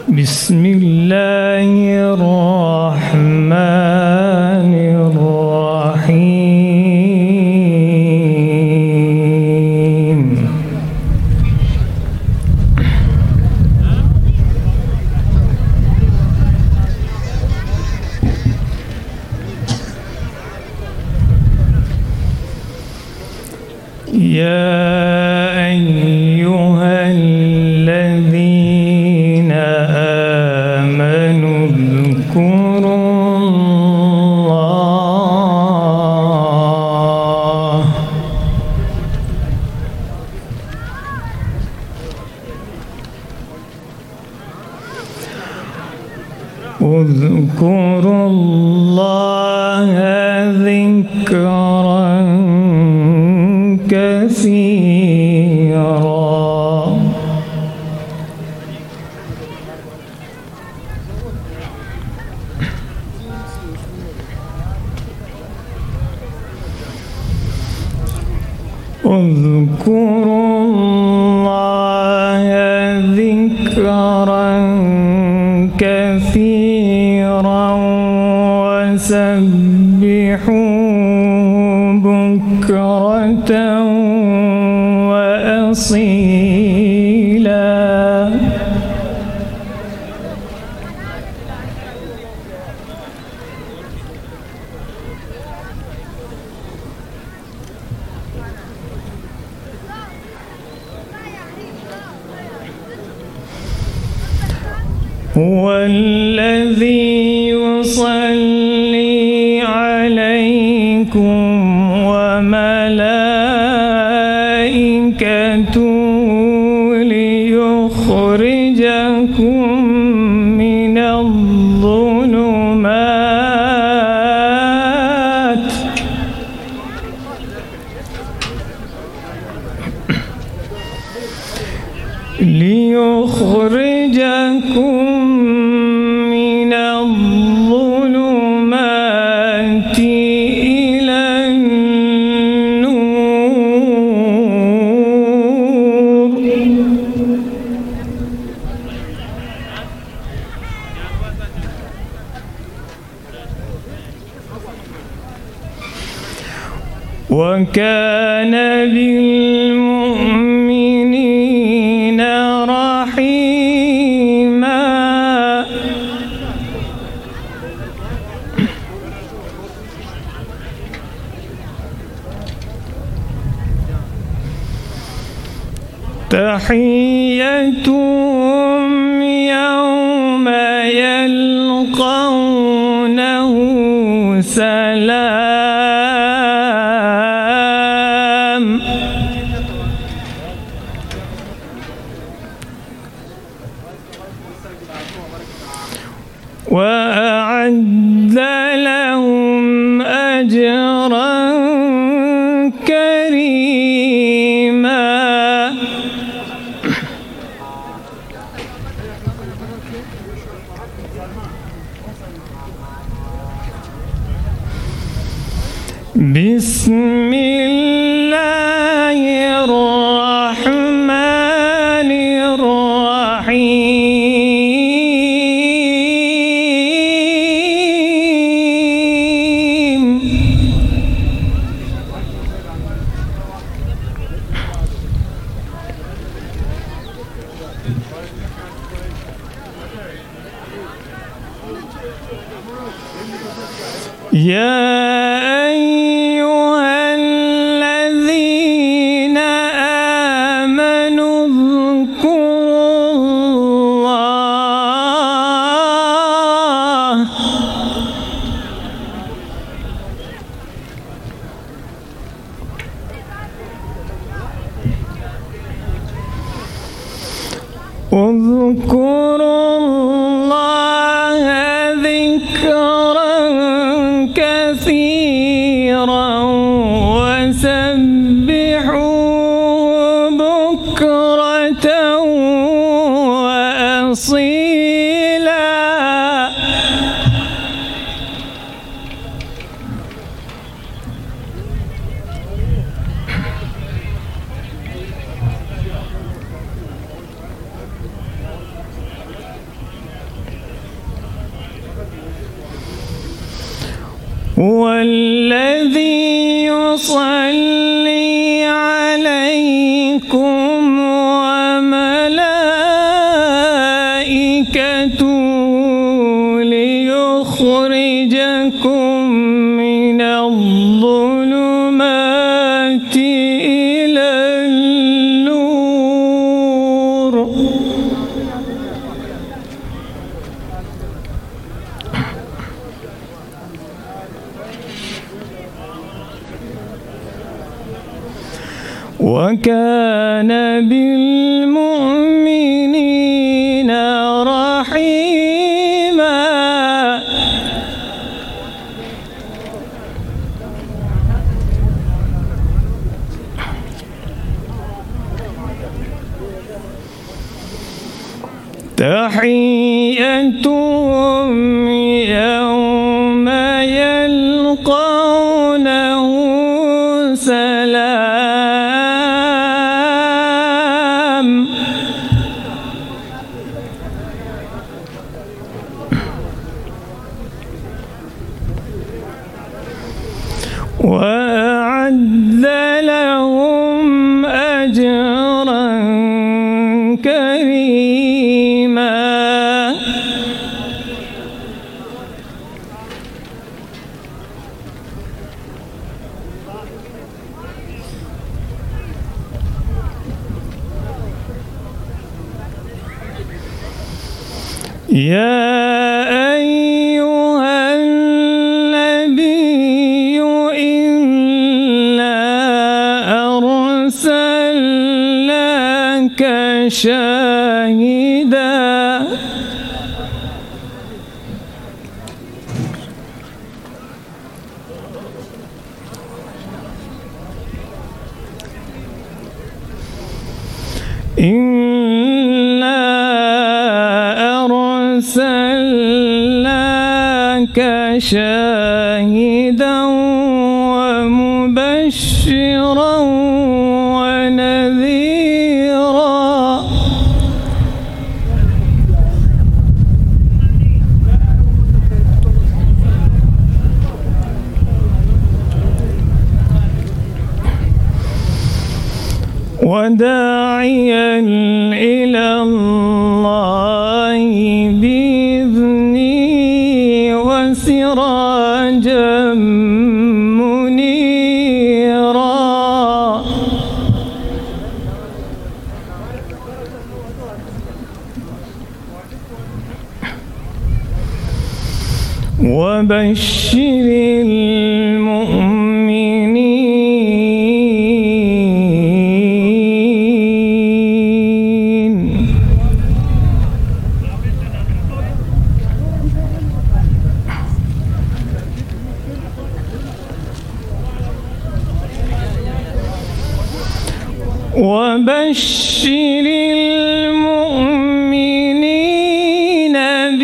بسم الله الرحمن الرحيم. يا أيها الذين آمنوا اذكروا الله ذكرا كثيرا. اذكروا الله ذكرا كثيرا وسبحوه بكرة وأصيلا. هو الذي يصلي عليكم وملائكته ليخرجكم من الظلمات إلى النور. وكان بالمؤمنين رحيما. تحيتهم يوم يلقونه سلام. وأعد لهم أجرا كريما. بسم الله الرحمن الرحيم. يا أيها الذين آمنوا اذكروا الله ذكرا كثيرا وسبحوه بكرة وأصيلا. هو الذي يصلي عليكم وملائكته ليخرجكم من الظلمات إلى النور. وكان بالمؤمنين رحيما. تحيتهم يوم يلقونه سلام. وأعد لهم أجرا كريما. يا أيها النبي إنا أرسلناك شاهدا أرسلناك شاهدا ومبشرا ونذيرا. وداعيا إلى الله بإذنه وسراجا منيرا. وبشر المؤمنين. وبشر المؤمنين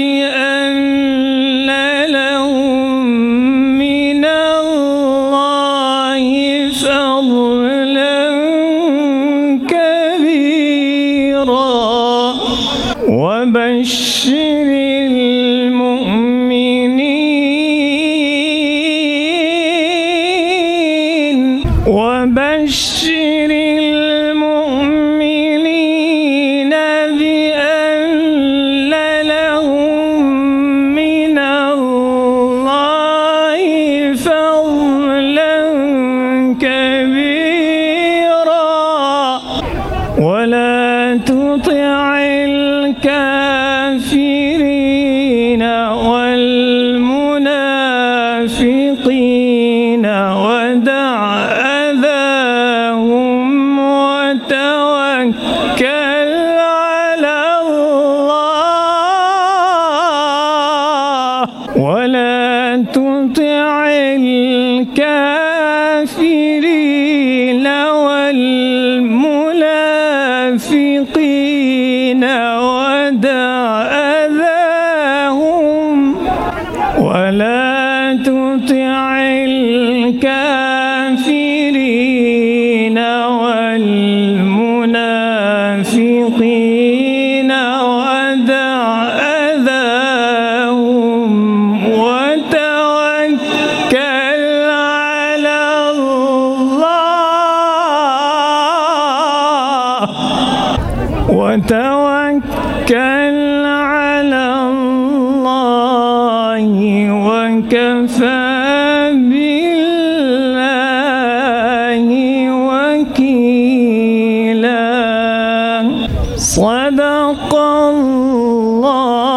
بأن لهم من الله فضلا كبيرا. وبشر المؤمنين. وبشر المؤمنين بأن لهم من الله فضلا كبيرا. ولا تطع الكافرين والمنافقين ودع أذاهم وتوكل على الله. ولا تطع الكافرين والمنافقين ودع أذاهم. ولا تطع الكافرين والمنافقين ودع أذاهم وتوكل وتوكل على الله وكفى بالله وكيلا. صدق الله